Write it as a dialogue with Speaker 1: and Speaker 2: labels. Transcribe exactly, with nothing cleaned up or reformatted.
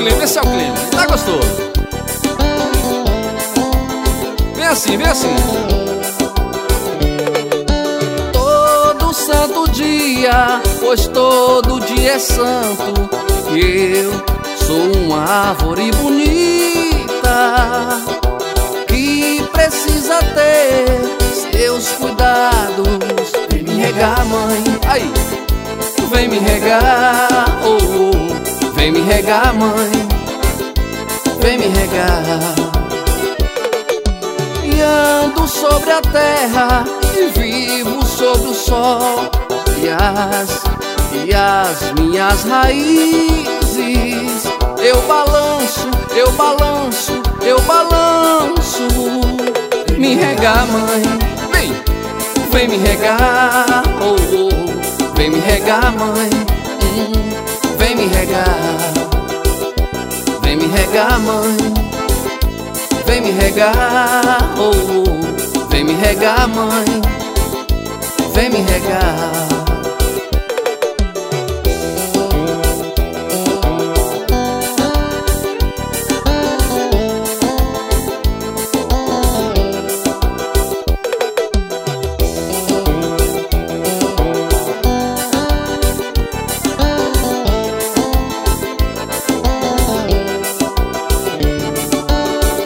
Speaker 1: clima, esse é o clima. Tá gostoso. Vem assim, vem assim.
Speaker 2: Todo santo dia, pois todo dia é santo, eu sou uma árvore bonita que precisa ter seus cuidados. Vem me regar, mãe.
Speaker 1: Aí.
Speaker 2: Vem me regar, oh, oh. Vem me regar, mãe. Vem me regar. E ando sobre a terra e vivo sobre o sol, e as, e as minhas raízes eu balanço, eu balanço, eu balanço. Me regar, mãe.
Speaker 1: Vem.
Speaker 2: Vem me regar, oh, oh. Vem me regar, mãe. hum, Vem me regar. Vem me regar, mãe. Vem me regar, oh, oh. Vem me regar, mãe. Vem me regar.